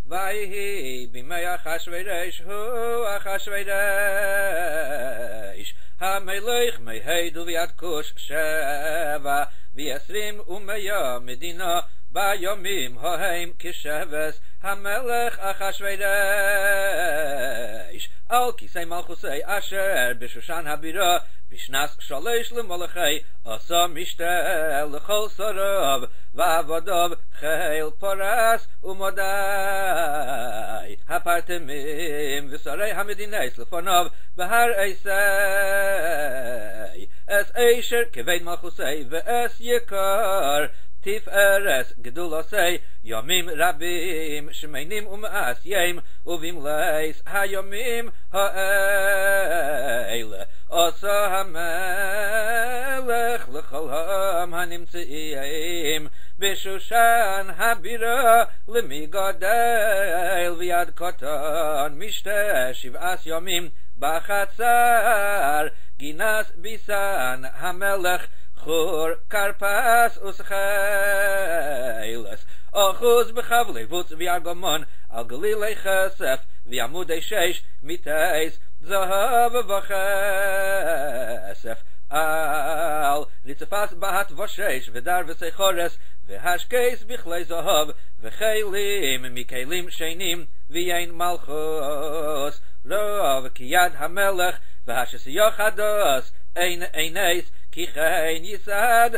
ויהי בימי אחשוורוש הוא אחשוורוש המלך מהודו ועד כוש 27 מדינה ביומים ההם כשבס המלך אחשוורוש על כיסא מלכוסי אשר בשושן הבירה בשנס 3 למלכי עשה משתה לכל שריו ועבדיו חיל פרס ומדי הפרטמים ושרי המדינס לפניו בהר עשי אס אשר כבד מלכוסי ואס יקר תפארס גדולוסי ימים רבים שמיינים ומעשיים ובמלאס הימים האלה עשה המלך לכל העם הנמצאים בשושן הבירה למגדל ויד קטן משתה 7 ימים בחצר גינס ביסן המלך חור קרפס וסחילס אחוז בחבלי בוץ וירגמון על גלילי כסף ועמודי 6 מיטייס זהב וכסף על רצפס בהת ושש ודרבסי חורס והשקייס בכלי זהב וכלים מכלים שנים ויין מלכוס רוב כיד המלך והשסיוך חדוס אין איניס כי כן יסד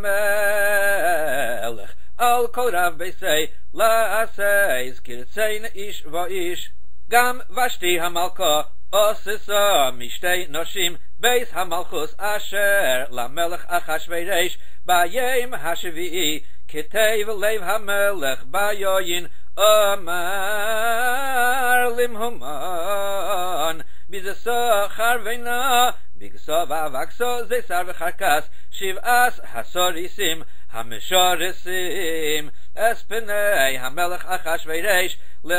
המלך על כל רב ביסי לעשייס כרציין איש ואיש גם ושתי המלכה עושסה משתי נשים בייס המלכוס אשר למלך אחשוורוש ביום השביעי כתב לב המלך ביין אמר למהומן בזסו חרבנה בגסו ואבקסו זיסר וחרקס 7 הסוריסים המשורסים אס פני המלך אחשוורוש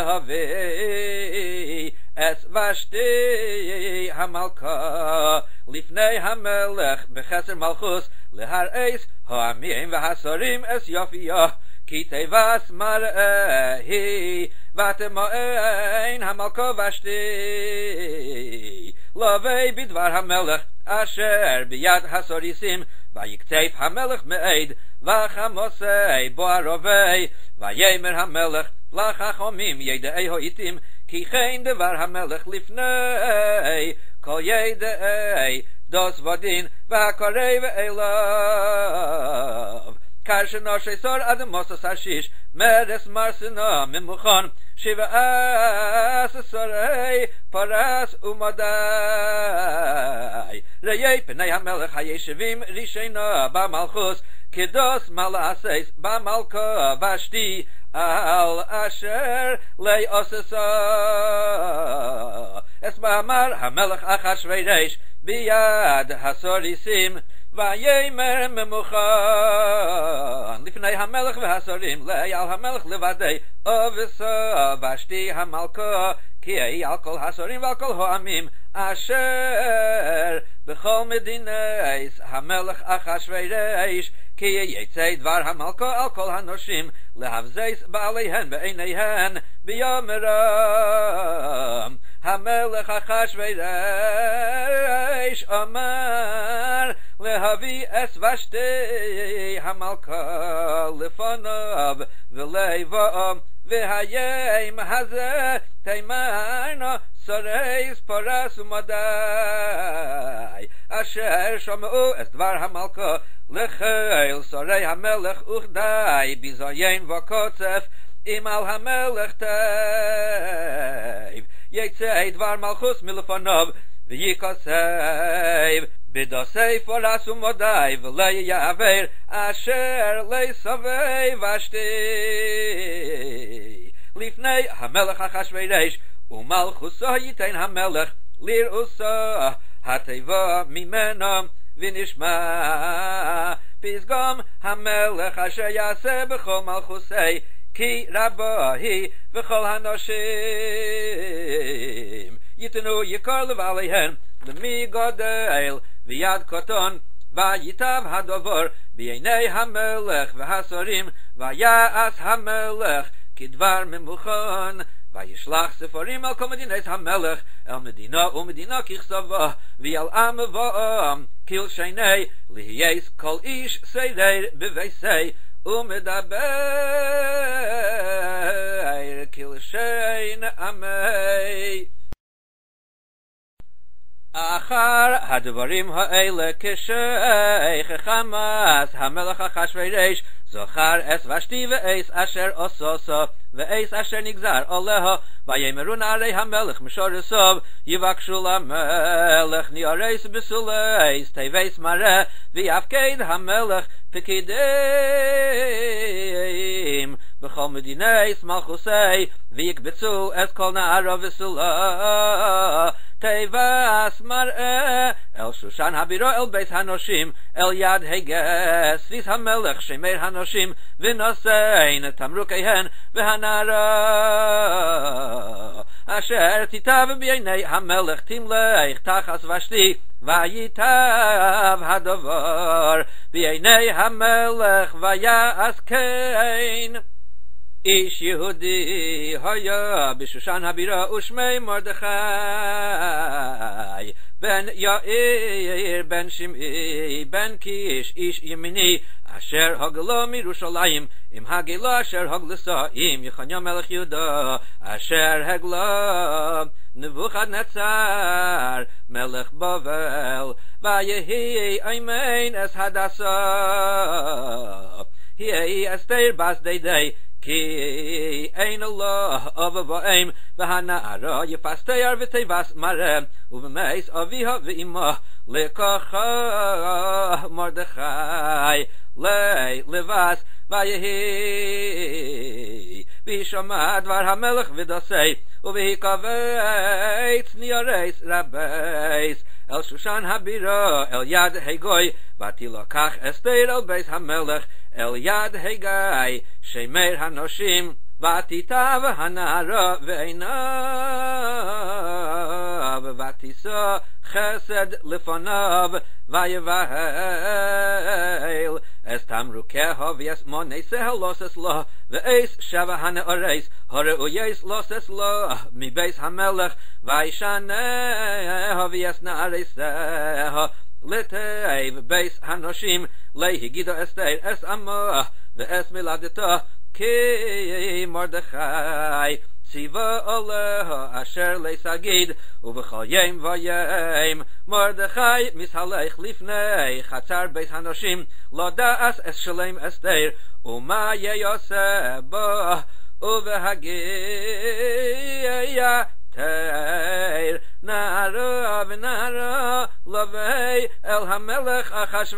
להביא אס ושתי המלכה לפני המלך בחסר מלכוס להרעיס העמים והסורים אס יופייה כי תיבס מראי ותמאין המלכה ושתי לווי בדבר המלך אשר ביד הסוריסים ויקצף המלך מעד וחמוסי בו הרובי ויאמר המלך לחכמים ידעי העיתים כי כן דבר המלך לפני כל ידעי דוס ודין והקרב אליו כאשר שסור אדמוס השש מרס מרסנה ממוכן 7 שרי פרס ומדי ראי פני המלך הישבים ראשינה במלכוס כדוס מלעשייס במלכה ושתי על אשר לי עושסה אס מאמר המלך אחשוורוש ביד הסוריסים ויאמר ממוכן לפני המלך והסורים לי על המלך לבדי עובסה ושתי המלכה כי היא על כל הסורים ועל כל העמים אשר בכל מדינס המלך אחשוורוש כי יצא דבר המלכה על כל הנשים להבזיס בעליהן בעיניהן ביומרם המלך אחשוורוש אמר להביא אס ושתי המלכה לפניו ולבוא והים הזה תימרנה שריס פרס ומדי אשר שמעו את דבר המלכה לחיל שרי המלך וכדי בזיין וקוצף אם על המלך תיב יצא דבר מלכוס מלפניו ויקוצף בדוסי פרס ומדי ולא יעבר אשר לסבי ושתי לפני המלך אחשוורוש ומלכוסו ייתן המלך לרעוסו התיבה ממנו ונשמע פסגם המלך אשר יעשה בכל מלכוסי כי רבה היא וכל הנשים ייתנו יקר לבעליהם למי גודל ויד קטון ויטב הדבר בעיני המלך והשרים ויעש המלך כדבר ממוכן וישלח ספרים על כל מדינת המלך אל מדינה ומדינה ככתבו ועל עם ועם כל שני להיות כל איש סדר בביסי ומדבר כל שני עמי אחר הדברים האלה כשייך חמאס המלך אחשוורוש זוכר אס ושתי ואס אשר עושו ואס אשר נגזר עליו ויאמרו נערי המלך משורשיו יבקשו למלך ניארס בסולייס תיבס מראה ויפקד המלך פקידים בכל מדינס מלכוסי ויקבצו את כל נערו וסולה תיבס מראה אל שושן הבירו אל בית הנושים אל יד הגס ויס המלך שמר הנושים ונושאין תמרוקיהן והנערה אשר תיטב בעיני המלך תמלך תחס ושתי ויטב הדבר בעיני המלך ויעש כן איש יהודי היה בשושן הבירה ושמי מרדכי בן יאיר בן שמעי בן קיש איש ימיני אשר הגלו מירושלים עם הגלה אשר הגלסאים יחניה מלך יהודה אשר הגלה נבוכדנצר מלך בבל ויהי אמן אס הדסה היא אסתר בס דידי כי אין אלוה אבא ואם והנערה יפסתר ותיבס מראה ובמייס אביה ואימה לקחה מרדכי לבס ויהי וישמע דבר המלך ודוסי ובהיקבץ ניארס רבייס אל שושן הבירה אל יד הגוי ותילקח אסתר אל בית המלך אל יד הגיא שמר הנושים ותיטב הנערה ועיניו ותישא חסד לפניו ויבהל אס תמרוקיה ויס מונסיה לוסס לו ואס שבע הנערס הראויס לוסס לו מבית המלך וישנה ויס נערסיה לטייב בייס הנושים להגידו אסתר אס עמו ואס מלדתו כי מרדכי ציווה עליו אשר לסגיד ובכל יום ויום מרדכי מסהלך לפני חצר בית הנושים לא דעס אס שלם אסתר ומה יעשה בו ובהגיע תיר נערה ונערה לבי אל המלך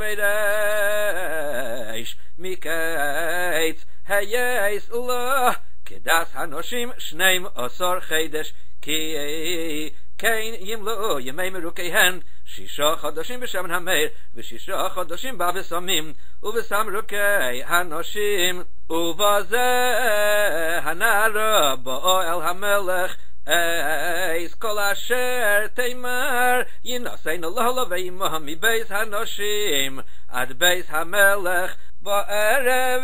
אחשוורוש מקץ הייס לו כדס הנושים 12 חודש כי כן ימלאו ימי מרוקיהן 6 חודשים בשמן המר ו6 חודשים בבשמים ובסמרוקי הנושים ובזה הנערה בואו אל המלך אייס כל אשר תימר ינוסין אלוה לבימה מבית הנושים עד בית המלך בערב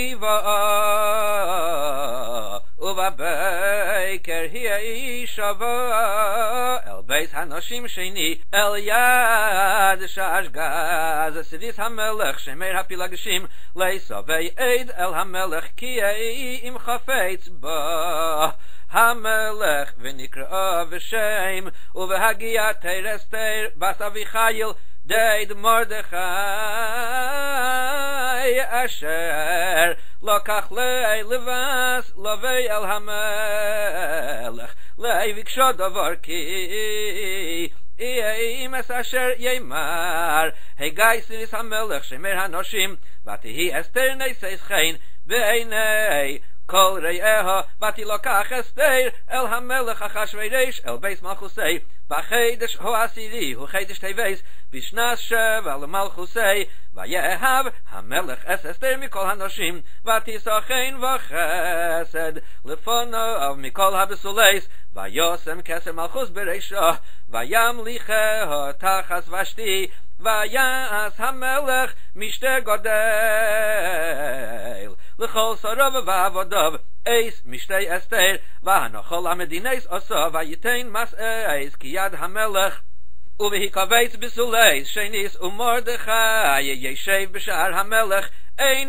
היווה ובבקר היא שבה אל בית הנושים שני אל יד שעשגז סדיס המלך שמר הפילגשים לסובי עד אל המלך כי אם חפץ בו המלך ונקרא בשם ובהגיע תרסתר בת אביחיל דייד מרדכי אשר לקח לי לבס לבי אל המלך לי ביקשו דבר כי אמס אשר ימר הגי סריס המלך שמר הנושים ותהי אסתר ניסס חן בעיני כל רעיה ותילקח אסתר אל המלך אחשוורוש אל בית מלכוסי בחודש העשירי הוא חודש טבת בשנת 7 למלכוסי ויהב המלך אסתר מכל הנושים ותישא חן וחסד לפניו מכל הבסולייס וישם כסר מלכוס בראשו וימליכהו תחת ושתי ויעש המלך משתה גדול לכל שריו ועבדיו eis mishtei Esther v'hanochol hamedineis oso v'yitein mas eis ki yad hamelech uv'hikavetz b'suleis shenis u'mordechai yeshev b'shar hamelech ein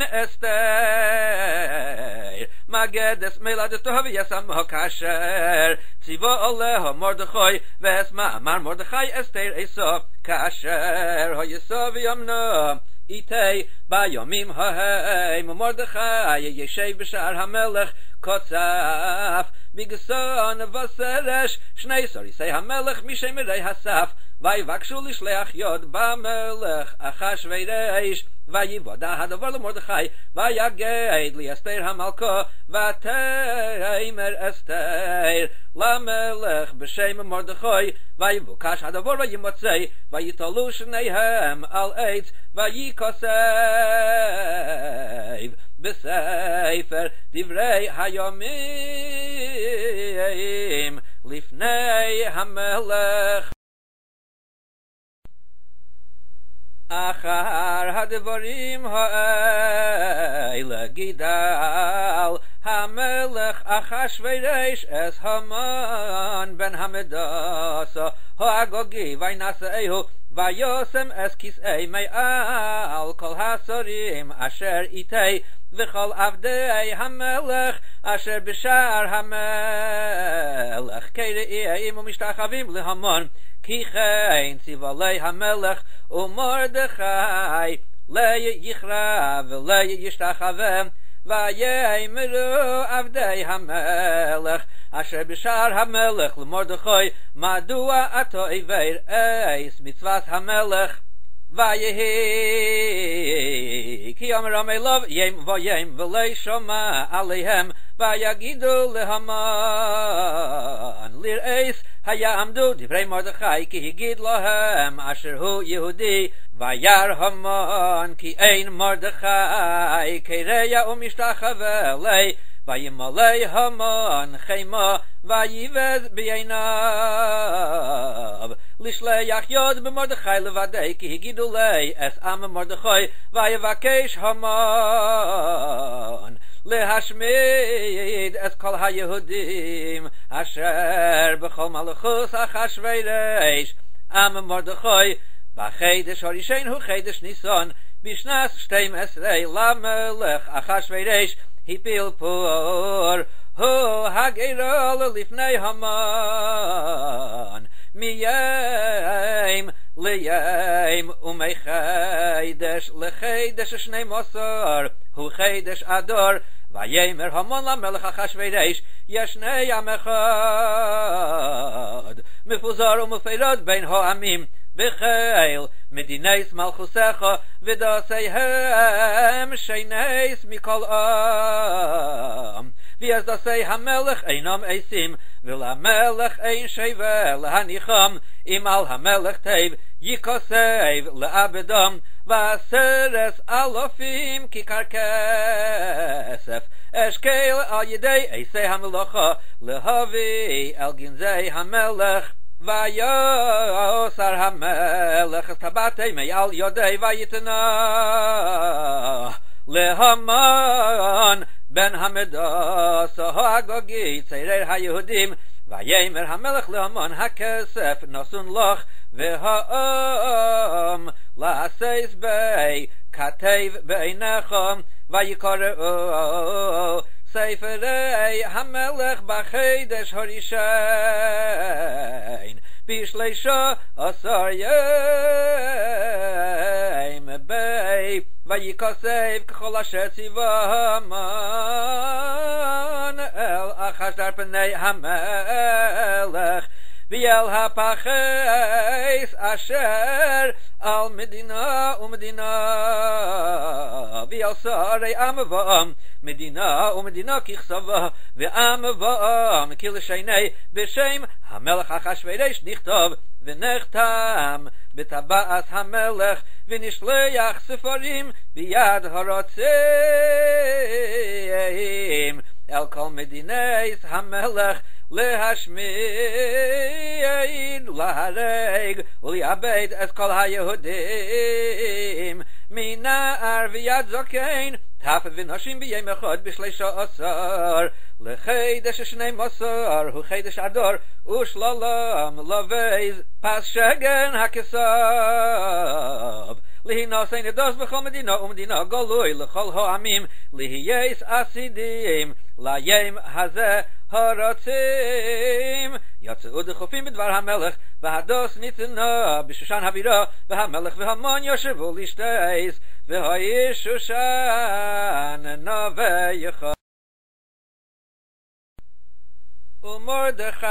Esther magedes meladetov v'yasam kasher tzivo oleho Mordechai v'esma amar Mordechai Esther eso kasher hoyeso v'yamno itay bayomim haim Mordechai yeshev b'shar hamelech kotzaf bigson vaseresh shnei sorisei hamelech mishemirei hasaf vayvakshu lishleach yod bamelech achashverosh vayivoda hadavar leMordechai vayaged li Esther hamalko vateimer Esther lamelech b'shem Mordechai vayivukash hadavar vayimotzei vayitolu shneihem al eitz vayikosev b'sefer divrei hayomim lifnei hamelech achar hadvarim ha'ele gidal hamelech achashverosh es Haman ben Hamedasa ha'agogi vaynasehu vayosem es kisei me'al kol hasorim asher itei v'chol avdei hamelech asher b'shar hamelech keire'im u'mishtachavim leHaman ki chein tzivalei hamelech u'Mordechai le'yichra v'le'yishtachavem vayeimeru avdei hamelech asher b'shar hamelech leMordechai madua ato iver eis mitzvas hamelech vayehi ki yomer amelov yem vayem v'lei shoma aleihem vayagidu leHaman lir eis hayamdu divrei Mordechai ki higid lahem asher hu Yehudi vayar Haman ki ein Mordechai kereya umishtachave lei vayimalei Haman chema vayivez b'yeinav lishleach yod b'Mordechai levadei ki higidu lei es am Mordechai vayevakesh Haman lehashmid es kol hayehudim asher b'chol malachus achashverosh am Mordechai b'chedesh harishen hu chedesh Nisan b'shnas 12 lamelech achashverosh hipil pur hu hageirol lifnei Haman miyem liyem umeichedesh lechedesh shnei mosor hu chedesh ador vayemer Haman lamelech achashverosh yeshnei yam echad mefuzar umefeirod bein ha'amim b'cheil medineis malchusecha v'daseihem sheineis mikol am v'yaz dasei hamelech einam eisim v'lamelech ein sheva lahanicham im al hamelech teiv yikosev le'abedam v'aseres alofim kikar kesef eshkel al yedei eisei hamelocha lehavi el ginzei hamelech vayosar hamelech tabatei meyal yodei vayitna leHaman ben Hamedasa ha'agogi tzeirer haYehudim vayemer hamelech leHaman hakesef nosun loch v'ha'am la'aseis bei katev be'einecham vayikore'u Seferei hamelech b'chedesh harishain b'shleisha asar yom bei vayikosev k'chol asher tziva Haman el achash dar pnei hamelech v'yel hapaches asher al medina umedina v'yel sarei am v'am medina umedina kichsava ve'am va'am kilshaynei b'shem hamelech achashverosh nichtov v'nechtam b'taba'as hamelech v'nishleach sefarim b'yad haratzeim el kol medineis hamelech lehashmid lahareg uliabed es kol hayehudim mina arviyad zokein Tafe v'noshim b'yem echad b'shleisha asar lechedesh shnei masar hu chedesh ador ushlalam laveiz pas shegen hakesab lihina sein edos b'chol medina umedina golui lechol ha'amim lihiyes asidim layem hazeh haratzim יצאו דחופים בדבר המלך והדוס ניתנה בשושן הבירה והמלך והמון יושבו לשתייס והאיש שושן נווה יחד ומרדכי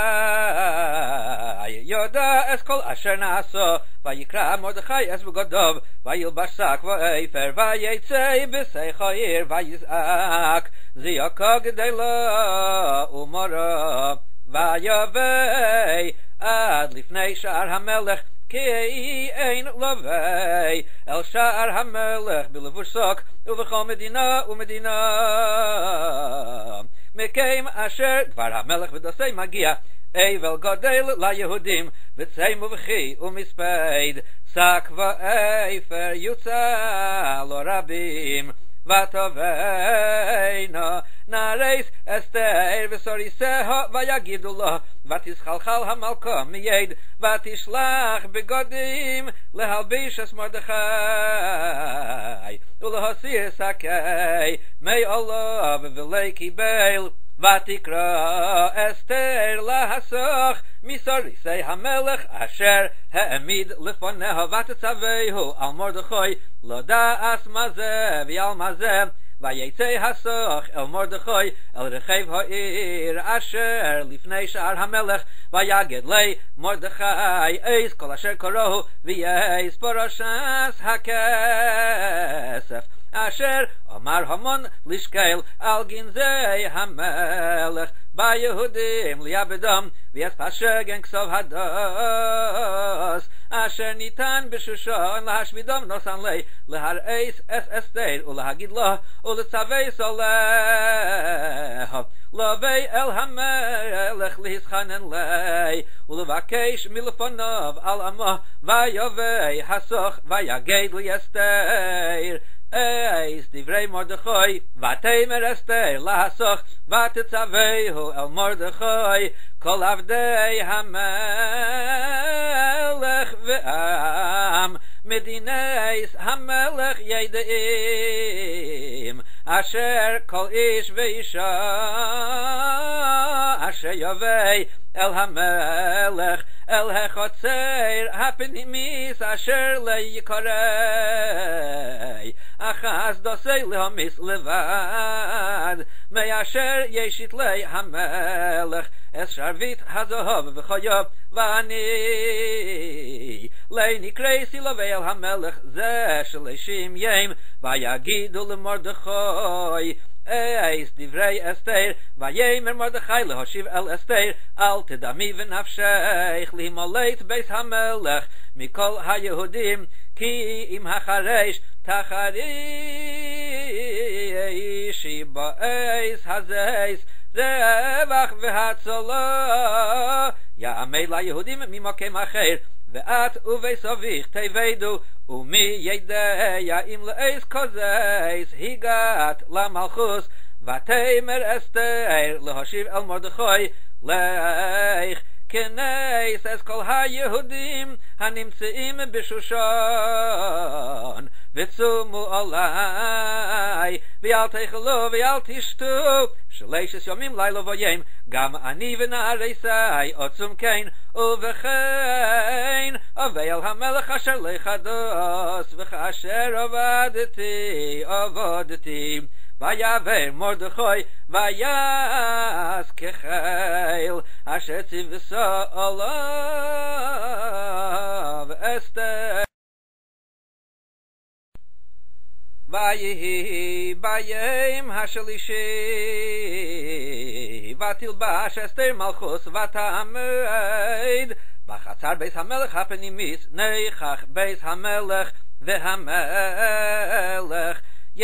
יודע את כל אשר נעשו ויקרא מרדכי את בגדיו וילבש שק ואפר ויצא בשק העיר ויזעק זעקה גדולה ומרה ויבא עד לפני שער המלך כי אין לבא אל שער המלך בלבוש שק ובכל מדינה ומדינה מקיים אשר דבר המלך ודוסי מגיע אבל גדל ליהודים וצי מבכי ומספד שק ואפר יוצא לו רבים ותבואנה נעריס אסתר וסוריסה ויגידו לו ותשחלחל המלכה מיד ותשלח בגדים להלביש את מרדכי ולהסיר שקי מעליו ולקיבל ותקרא אסתר להסוך מסוריסי המלך אשר העמיד לפניה ותצווהו על מרדכי לדעת מה זה ועל מה זה ויצא הסוך אל מרדכי אל רחב העיר אשר לפני שער המלך ויגד לי מרדכי איס כל אשר קראו וייס פרשת הכסף אשר אמר המון לשקל על גנזי המלך ביהודים ליעבדם ויספש שגן כסוב הדוס אשר ניתן בשושן להשמידם נוסן לי להרעיס את אסתר ולהגיד לו ולצוויס עליו להביא אל המלך להסחנן לי ולבקש מלפניו על עמו ויבוא הסוך ויגד לי אסתר אייס דברי מרדכי ותאמר אסתר להסוך ותצווהו אל מרדכי כל עבדי המלך ועם מדיניס המלך ידעים אשר כל איש ואישה אשר יבוא אל המלך אל החוצר הפנימיס אשר ליקרא אחז דוסי להמיס לבד מאשר ישית לי המלך את שרביט הזהב וחייו ואני נקרסי לביא אל המלך זה שלישים ים ויגידו למרדכי אייס דברי אסתר ויאמר מרדכי להושיב אל אסתר אל תדמי ונפשך להימלט בית המלך מכל היהודים כי אם החרש תחרישי באייס הזייס רווח והצלה יעמד ליהודים ממקום אחר ואת ובית אביך תבדו ומי ידע אם לאיס כזייס הגעת למלכוס ותאמר אסתר להושיב אל מרדכי לך כנס את כל היהודים הנמצאים בשושן וצומו עלי ואל תאכלו ואל תשתו שלוש ימים לילה ויום גם אני ונעריסי עצום כן ובכן אביא אל המלך אשר לחדוס וכאשר עבדתי ויעבר מרדכי ויעש כחיל אשר ציווה עליו אסתר ויהי ביום השלישי ותלבש אסתר מלכוס ותעמד בחצר בית המלך הפנימית נכח בית המלך והמלך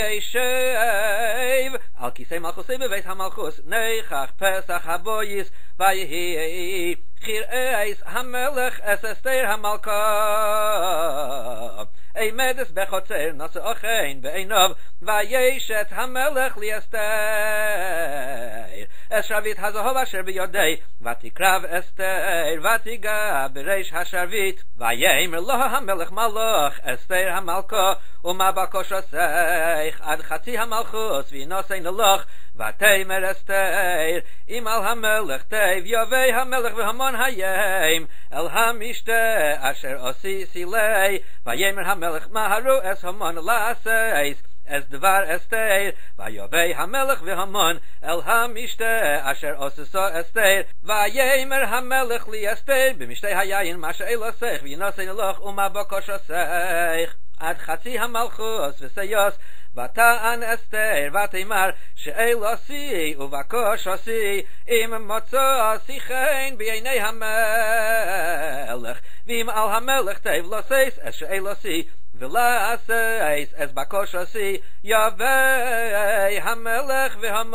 ישב על כיסא מלכוסי בבית המלכוס נכח פסח הבויס ויהי חירעס המלך אס אסתר המלכה Eimedes bechotzer nasa ochein be'einov vayeshet hamelech li Esther es shavit hazahov asher biyodei vatikrav Esther vatiga bereish hashavit vayemer lo hamelech malach Esther hamalko uma bakoshaseich ad chatzi hamalchus v'inosein loch ותאמר אסתר אם על המלך תיב יביא המלך והמון hayim אל המשתה אשר עשיתי לי ויאמר המלך מהרו אס המון לעשייס אס דבר אסתר ויביא המלך והמון אל המשתה אשר עשו אסתר ויאמר המלך לי אסתר במשתה היין מה שאלוסך וינוסן לך ומה בקושסך עד חצי המלכוס וסיוס ותען אסתר ותאמר שאלוסי ובקושסי אם מצא עשי חן בעיני המלך ואם על המלך תיב לא סייס אס שאלוסי ולעשייס אס בקושסי יביא המלך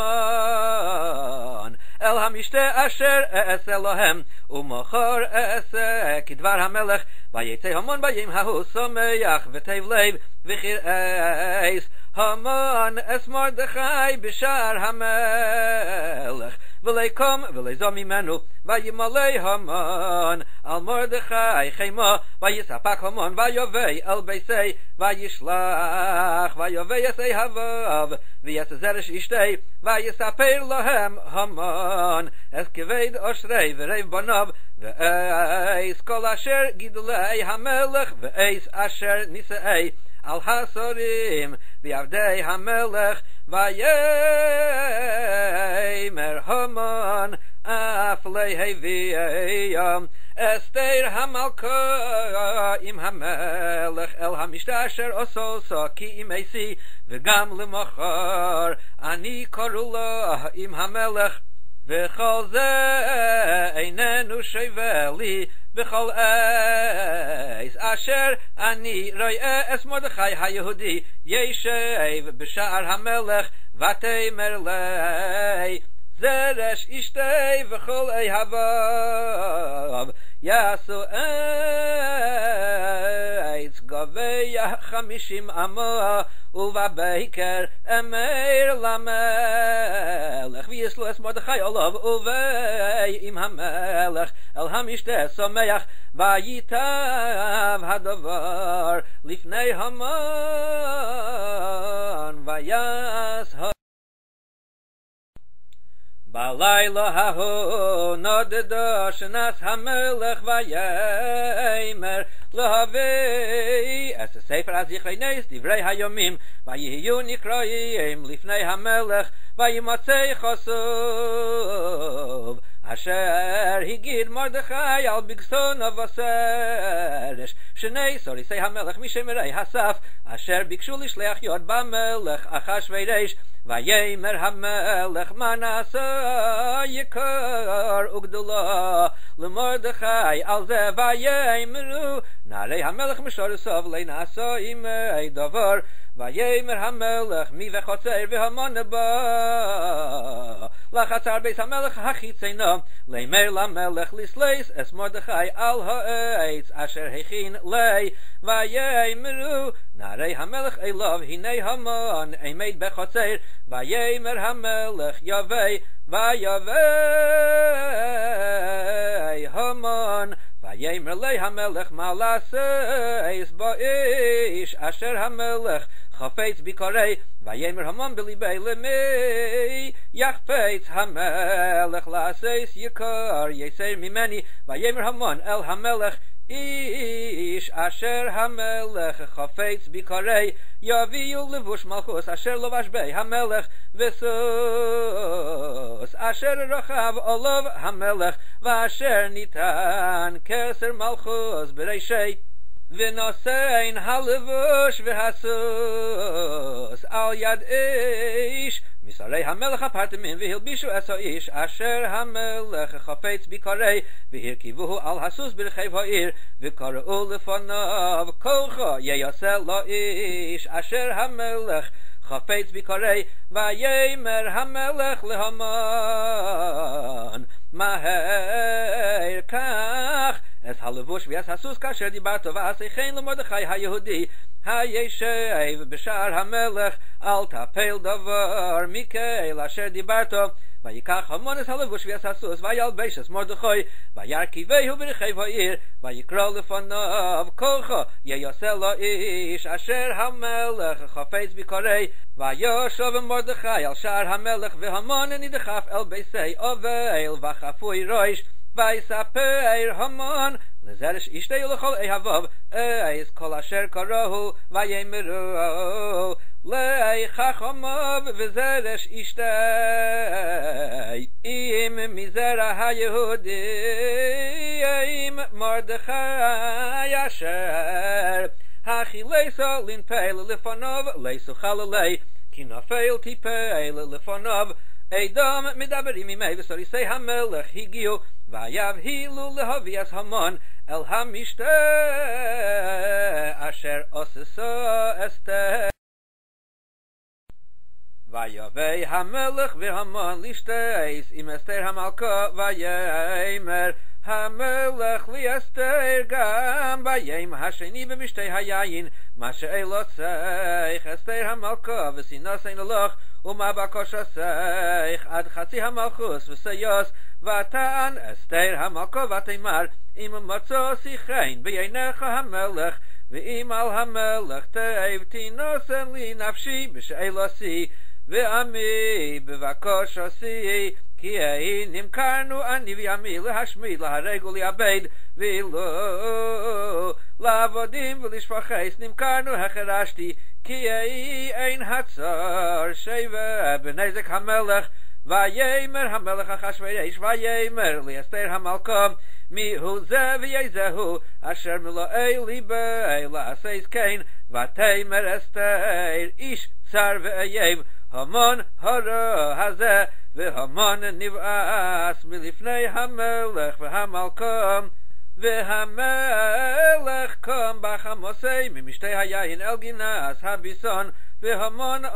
והמן אל המשתה אשר אעשה להם ומחר אעשה כדבר המלך ויצא המון בימים ההוא שמח וטוב לב וכירעס המן אס מרדכי בשער המלך ולקום ולזום ממנו וימלא המן על מרדכי חימו ויספק המן ויובא אל ביתי וישלח ויובא יסי הבב ויצא זרש אשתי ויספר להם המן אס כבד אושרי ורב בניו ואיס כל אשר גידולי המלך ואיס אשר נישאי על הסורים ועבדי המלך ויאמר המן אף להביאם אסתר המלכה עם המלך אל המשתה אשר עשו כי אם עשי וגם למחר אני קורא לו עם המלך וכל זה איננו שווה לי בכל עז אשר אני רואה אס מרדכי היהודי ישב בשער המלך ותאמר לי זרש אשתי וכל אהביו יעשו עץ גביה 50 אמה ובבקר אמר למלך ויסלו אס מרדכי עליו ובא עם המלך אל המשתה שמח וייטב הדבר לפני המן ויעש בלילה ההוא נודדו שנס המלך ויאמר להביא את הספר הזכרי נס דברי היומים ויהיו נקראים לפני המלך וימצא חשוף אשר הגיד מרדכי על בגסונו וסרש שני סוריסי המלך משמרי הסף אשר ביקשו לשלח יד במלך אחשוורוש ויאמר המלך מה נעשה יקר וגדולה למרדכי על זה ויאמרו נערי המלך משורסיו לנעשה עמי דבר ויאמר המלך מי וחוצר והמן בא לחצר בית המלך החיצונו לאמר למלך לסלייס אס מרדכי על העץ אשר הכין לי ויאמרו נערי המלך אליו הנה המן עמד בחצר ויאמר המלך יבוא ויבוא המן ויאמר לי המלך מה לעשייס באיש אשר המלך חפץ ביקורי ויאמר המן בליבי למי יחפץ המלך לעשייס יקר יסר ממני ויאמר המן אל המלך איש אשר המלך חפץ ביקורי יביאו לבוש מלכוס אשר לבש בי המלך וסוס אשר רחב עליו המלך ואשר ניתן כסר מלכוס בראשי ונושאין הלבוש והסוס על יד איש משרי המלך הפרטמים והלבישו את האיש אשר המלך חפץ ביקורי והרכיבוהו על הסוס ברחב העיר וקראו לפניו כוחו ייעשה לאיש אשר המלך חפץ ביקורי ויאמר המלך להמן מהר כך אס הלבוש ויעש הסוס כאשר דיברת ועשה כן למרדכי היהודי הישב בשער המלך אל תפל דבר מכל אשר דיברת ויקח המן את הלבוש ויעש הסוס וילבש את מרדכי וירכיבהו ברכב העיר ויקרא לפניו כוחו יעשה לו איש אשר המלך חפץ בקורא וישוב מרדכי על שער המלך והמן נדחף אל ביתי אבל וחפוי ראש ויספר המן לזרש אשתי ולכל אהביו אז כל אשר קראו ויאמרו לחכמיו וזרש אשתי אם מזרע היהודים מרדכי אשר הכילסו לנפל לפניו לייסו חללי כי נפל תיפל לפניו אדם מדברים עמי וסריסי המלך הגיעו ויבהילו להביא את המן אל המשתה אשר עשו אסתר ויבא המלך והמן לשתות עם אסתר המלכה ויאמר המלך לאסתר גם ביום השני במשתה היין מה שאלו צריך אסתר המלכה וסינוס לך ומה בקושתך עד חצי המלכוס וסיוס ותען אסתר המלכה ותאמר אם מצאתי חן בעיניך המלך ואם על המלך טוב תינוסן לי נפשי בשאלתי ועמי בבקושתי כי נמכרנו אני ועמי להשמיד להרג ולאבד ואילו לעבודים ולשפחס נמכרנו החרשתי כי אין הצר שבע בנזק המלך ויאמר המלך אחשוורוש ויאמר לאסתר המלכה מיהו זה ויזהו אשר מלואי ליבי לעשות כן ותאמר אסתר איש צר ואייב המן הרע הזה והמן נבעס מלפני המלך והמלכה והמלך קם בחמוסי ממשתה היין אל גינס הביסון והמן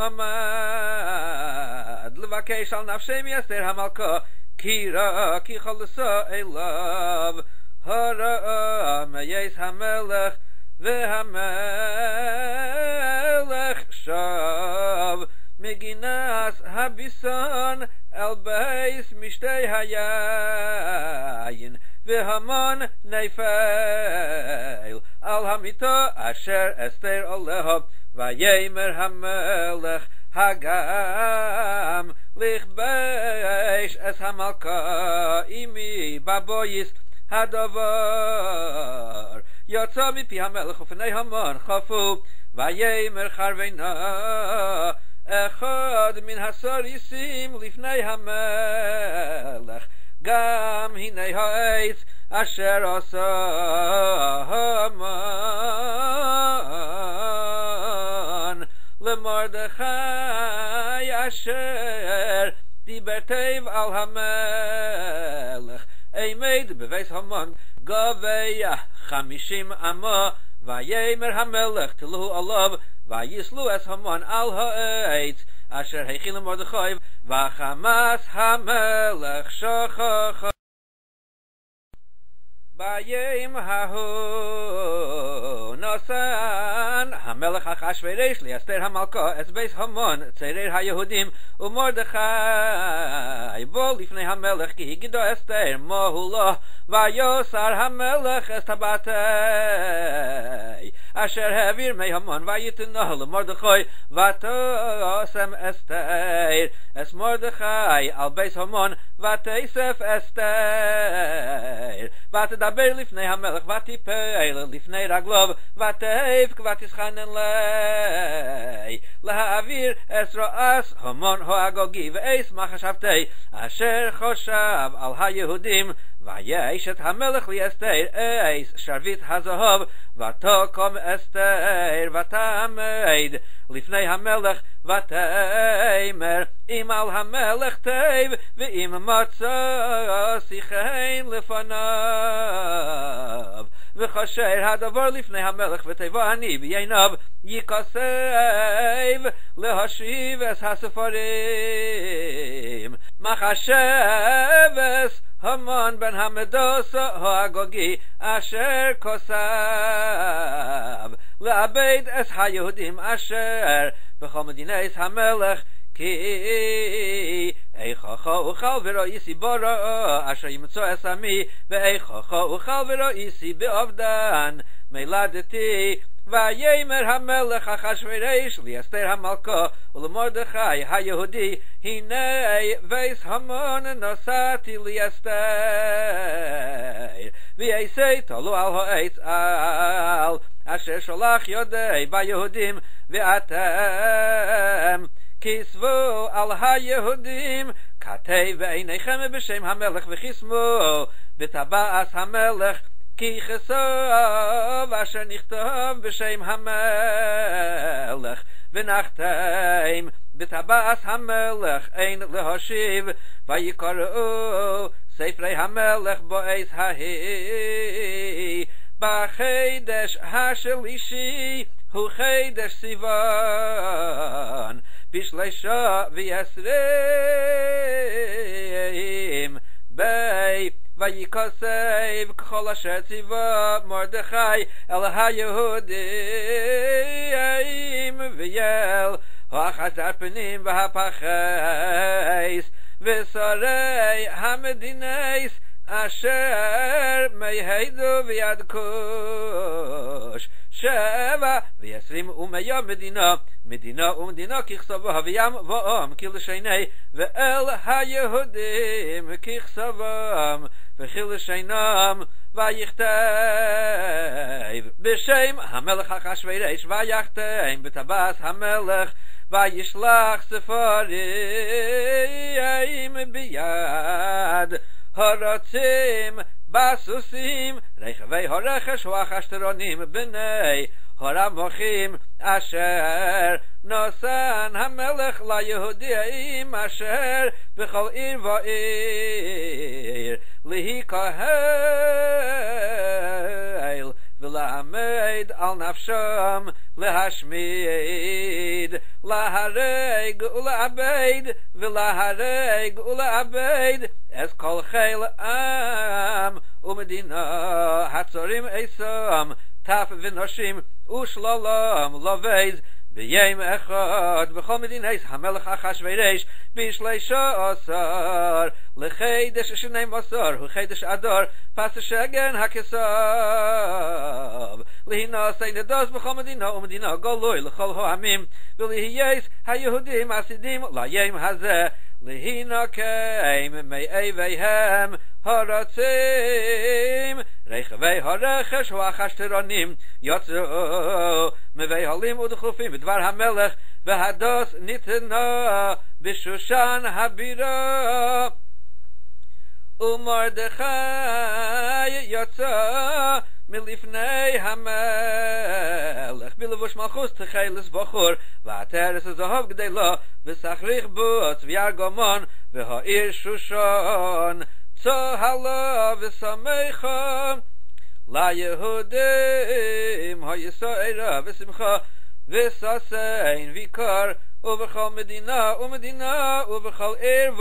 עמד לבקש על נפשי מאסתר המלכה כי ראה כי חלסה אליו הרע מייס המלך והמלך שב מגינס הביסון אל בייס משתה היין והמן נפל על המיטה אשר אסתר עליו ויאמר המלך הגם לכבש את המלכה עמי בבויס הדבר יצא מפי המלך ופני המן חפו ויאמר חרבנה אחד מן הסריסים לפני המלך גם הנה העץ אשר עשה המן למרדכי אשר דיבר טוב על המלך עמד בבית המן גביה 50 אמה ויאמר המלך תלו עליו ויסלו את המן על העץ אשר הכין למרדכי וחמס המלך שכח ביום ההוא נתן המלך אחשוורוש לאסתר המלכה את בית המן צורר היהודים ומרדכי בא לפני המלך כי הגידו אסתר מהו לו ויוסר המלך את הבתי אשר העביר מהמן ויתנו למרדכי ותשם אסתר את מרדכי על בית המן ותאסף אסתר ותדבר לפני המלך ותיפל לפני רגליו ותבך ותתחנן להעביר את רעס המן האגוגי ואיס מחשבתי אשר חושב על היהודים ויש את המלך לאסתר איס שרביט הזהב ותקום אסתר ותעמד לפני המלך ותאמר אם על המלך טוב ואם מצאתי חן לפניו וכאשר הדבר לפני המלך וטבע אני בעיניו יכסב להשיב את הספרים מחשבס Haman ben Hamados Hagogi Asher Kosav La'abed Es HaYehudim Asher B'chol Medinas HaMelech Ki Eichacha Uchal V'ro Yisi Bora Asher Yimtzo Esami Ve'eichacha Uchal V'ro Yisi Be'ovdan Meiladeti Vayemer HaMelech Achashverosh Li'Ester HaMalka U'Lemordechai HaYehudi Hinei Veis Hamon Nosati Li'Ester V'Yeisei Tolu Al Ha'etz Al Asher Sholach Yodei Vayehudim V'Atem Kisvu Al HaYehudim Katei Ve'Einechem B'Shem HaMelech V'Chismu B'Taba'as HaMelech Ki Chesav Asher Nichtav B'Shem HaMelech V'Nachtem B'Taba'as HaMelech Ein Lehoshiv Vayikaru Seifrei HaMelech Bo'ez Hahi B'Chedesh HaShelishi Hu Chedesh Sivan B'Shleisha V'Yesreim Bei Vayikosev K'chol Asher Tziva Mordechai El HaYehudim V'Yel Ha'achazar Penim V'Hapacheis V'Sorei HaMedines Asher Meihedu V'Yad Kush Sheva V'Yesrim U'Meya Medina Medina U'Medina Kichsava V'Yam V'Om Kil Sheinei V'El HaYehudim Kichsavam V'Chil Sheinam V'Yichteiv B'Shem HaMelech Achashverosh V'Yachteim B'Tabas HaMelech V'Yishlach Sefarim B'Yad Haratzim Basusim Rechavei Harechesh V'Achashtaronim B'nei Haramochim Asher Nosan HaMelech LaYehudim Asher B'chol Ir V'Ir Lihi Kahel V'La'amed Al Nafsham Lehashmid Lahareg Ula'abed V'Lahareg Ula'abed Es Kol Chel Am U'Medina Hatzorim Esam Taf V'Noshim U'Shlolam Lovez B'Yem Echad B'chol Medinas HaMelech Achashverosh B'Shleisha Asar L'Chedesh Sheneim Asar Hu Chedesh Adar Pas Shegen HaKesav L'Hina Seinedos B'chol Medina U'Medina Goloi L'chol Ho'amim V'Lihiyes HaYehudim Asidim L'Yem Hazeh L'Hina Keim Me'eveihem Haratzim Rechavei Harechesh V'Achashtaronim Yotzu Mevei Halim U'Dechufim B'Dvar HaMelech V'Hados Nitna B'Shushan Habira U'Mordechai Yotza Milifnei HaMelech Bilevush Malchus Techelis V'Chur V'Ateres Zahav G'dei V'Sachrich Butz V'Yargomon V'Ha'ir Shushan Tzohala V'Samecha LaYehudim Ha'Yisraela V'Simcha V'Sasein V'Ikar U'V'chol Medina U'Medina U'V'chol Ir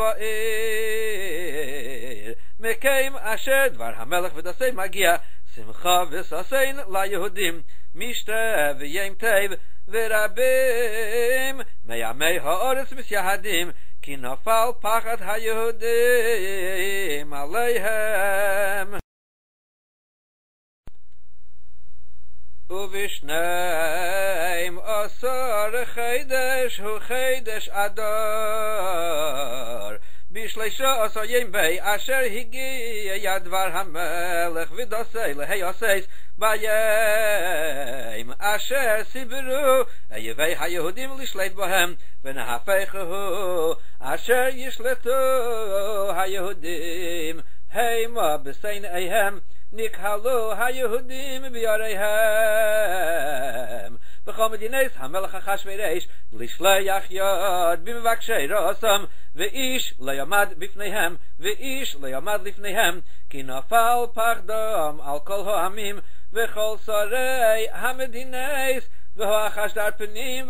V'Ir Mekeim Asher Dvar HaMelech V'Dasei Magia Simcha V'Sasein LaYehudim Mishte V'Yem Tev V'Rabim Meyamei Ha'oretz Misyahadim Ki Nafal Pachat HaYehudim Aleihem Uvishneim Asar Chedesh Hu Chedesh Adar B'Shleisha Asar Yem Bei Asher Higi Yadvar HaMelech V'Dasei Lehei Aseis Bayem Asher Sibiru Eyevei HaYehudim Lishleit Bohem V'Nahafeichu Asher Yishletu HaYehudim Heima B'Sein Eihem Nikhalu HaYehudim B'Yareihem B'chol Medinas HaMelech Achashverosh L'Shleach Yad B'Mevakshei Rasam V'ish Le'yamad B'Fneihem V'ish Le'yamad L'Fneihem Ki Nafal Pachdam Al Kol Ha'amim V'chol Sarei HaMedinas V'Ha'achashtar Penim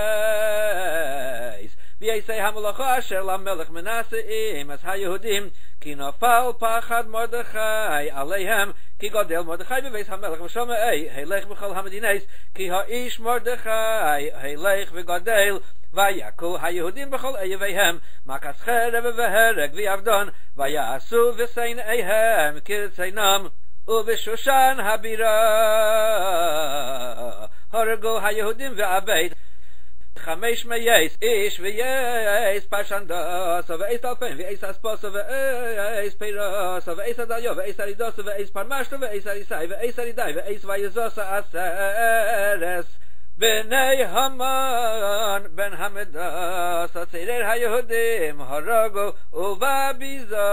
V'Hapacheis V'Yisei HaMelacha Asher LaMelech Menasseim As HaYehudim כי נפל פחד מרדכי עליהם, כי גודל מרדכי בבית המלך ושומע הלך בכל המדינס, כי האיש מרדכי הלך וגודל, ויקו היהודים בכל אויביהם מכת חרב והרג ואבדון, ויעשו ושנאיהם כרצונם, ובשושן הבירה הרגו היהודים ועבד 500 איש, וייס פרשנדוס ואיס אלפים ואיס אספוסו ואיס פירוס ואיס הדליו ואיס ארידוס ואיס פרמשתו ואיס אריסאי ואיס ארידאי ואיס ויזוס עשרס בני המן בן המדוס הצעירי היהודים הרגו, ובביזה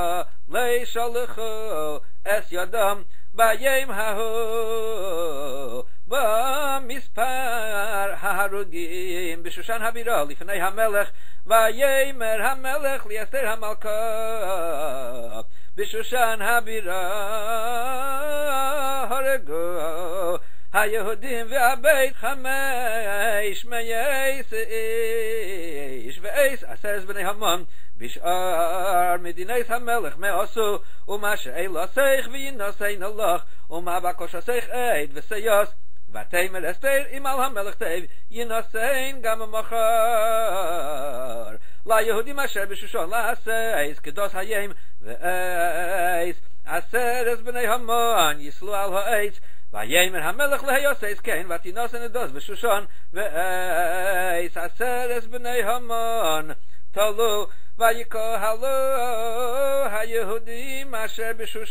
לישלחו אס ידם ביום ההוא במספר ההרוגים בשושן הבירה לפני המלך, ויאמר המלך לאסתר המלכה בשושן הבירה הרגו היהודים והבית 500 איש, ואיס 10 בני המן בשאר מדינס המלך מעשו, ומה שאלה שיח וינוסין הלך, ומה בקוש השיח עד וסיוס, ותאמר אסתר אם על המלך תב ינוסין גם מחר ליהודים אשר בשושן לעשייס כדוס היום, ואיס 10 בני המן יסלו על העץ, ויאמר המלך להיוסייס כן ותינוסן הדוס בשושן, ואיס 10 בני המן תלו ויקהלו היהודים אשר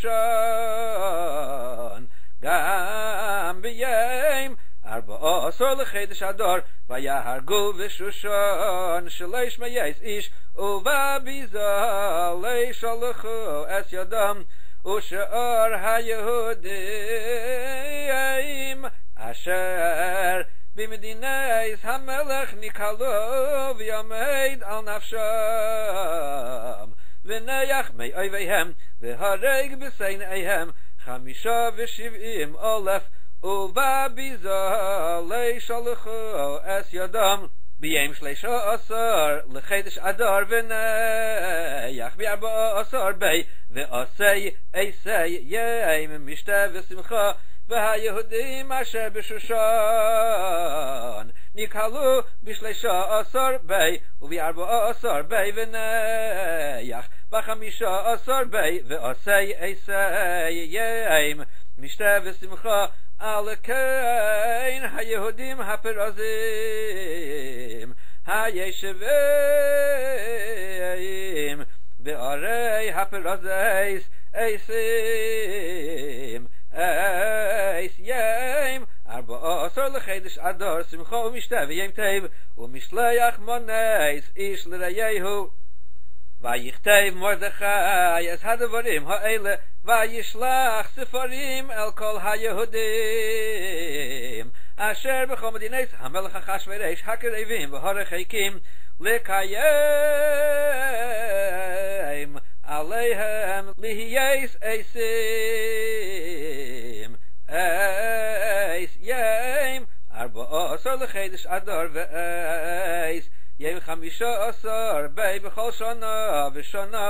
בשושן גם ביום 14 לחודש אדר, ויהרגו בשושן 300 איש, ובביזה לישלחו אס ידם, ושאר היהודים אשר במדינס המלך נקהלו ויעמד על נפשם, ונייח מאויביהם והרג בשנאיהם 75,000, ובביזה לישלחו אס ידם ביום 13 לחודש אדר, ונייח ב14 בי ועשי עשי יום משתה ושמחה, והיהודים אשר בשושן נקהלו ב13 בי וב14 בי, ונייח ב15 בי ועשי עשי יום משתה ושמחה. על כן היהודים הפרזים הישבים בערי הפרזיס עשים אייס ים 14 לחודש אדר שמחה ומשתה ויום טוב, ומשלח מונס איש לרעהו, ויכתב מרדכי את הדברים האלה, וישלח ספרים אל כל היהודים אשר בכל מדינס המלך אחשוורוש הקרבים והרחוקים, לקיים עליהם להיות עשים אייס יום 14 לחודש אדר, ואייס יום 15 בי בכל שנה ושנה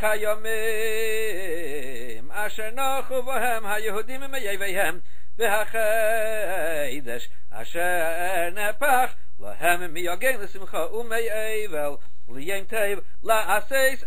כימים אשר נחו בהם היהודים מאויביהם, והחידש אשר נהפך להם מיגון לשמחה ומאבל ליום טוב לעשייס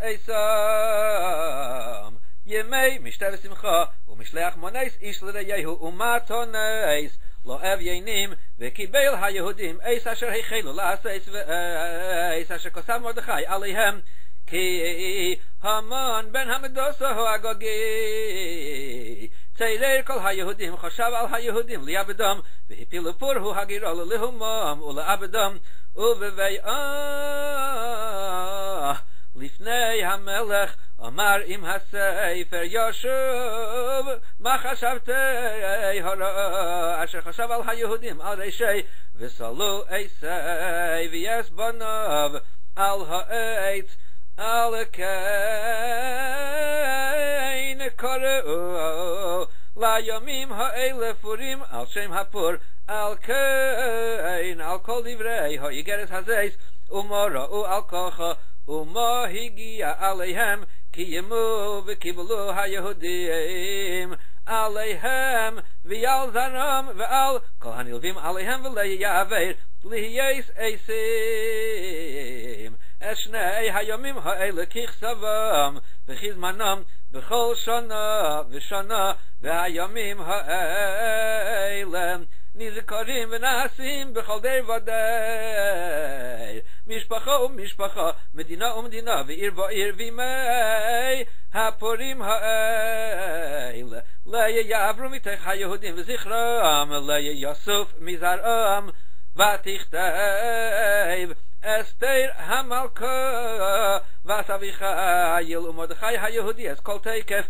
עשם ימי משתה ושמחה, ומשלח מונס איש לרעהו ומתונס לא אביינים, וקיבל היהודים עש אשר החלו לעשייס ועש אשר כתב מרדכי עליהם, כי המן בן המדוס הוא הגוגי צעיר כל היהודים חשב על היהודים ליעבדם, והפילו פור הוא הגירה ללהומם ולעבדם, ובביאה לפני המלך אמר עם הספר ישוב מה חשבתי הרע אשר חשב על היהודים על ראשי, וסלו עשי ויעש בניו על העץ, על כן קראו לימים האלה פורים על שם הפור, על כן על כל דברי האיגרת הזייס, ומה ראו על ככה ומה הגיע עליהם קיימו וקיבלו היהודים עליהם ועל זרם ועל כל הנלווים עליהם ולייעבר ליהייס עשים את שני הימים האלה ככסבם וכזמנם בכל שנה ושנה והימים האלה נזכרים ונעשים בכל די ודי משפחה ומשפחה מדינה ומדינה ועיר ועיר וימי הפורים האלה לא יעברו מתוך היהודים וזכרם לא יוסף מזרעם ותכתב אסתר המלכה ואביחיל ומרדכי היהודי אז כל תקף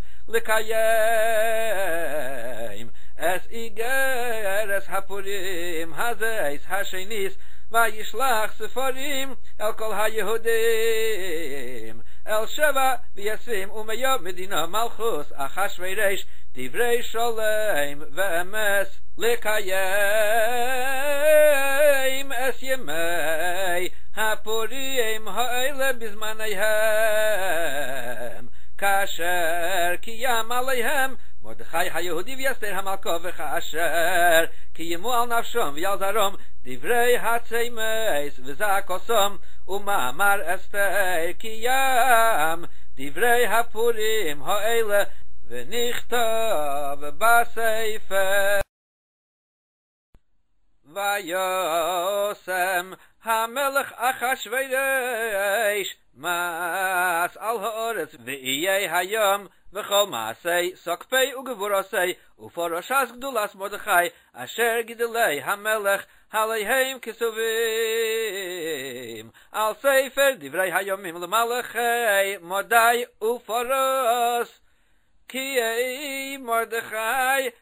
לקיים אס איגרס הפורים הזייס השניס וישלח ספרים אל כל היהודים אל שבע וישים ומאה מדינה מלכוס אחשוורוש דברי שלום ואמס לקיים אס ימי הפורים האלה בזמניהם כאשר קיים עליהם מרדכי היהודי ואסתר המלכה וכאשר קיימו על נפשם ועל זרעם דברי הצמס וזעקוסם ומאמר אסתר קיים דברי הפורים האלה ונכתב בספר וישם המלך אחשוורוש מס על הארץ ויהיה היום וכל מעשי סוקפי וגבורוסי ופרשס גדולס מרדכי אשר גידלי המלך עליהם כסובים על ספר דברי היומים למלכי מרדכי ופרס כי מרדכי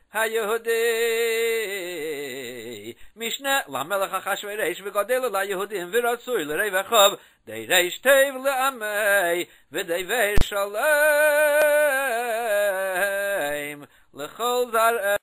היהודי משנה למלך אחשוורוש וגדל ליהודים ורצוי לרווחוב די ריש טוב לעמי ודבר שלום לכל זרעי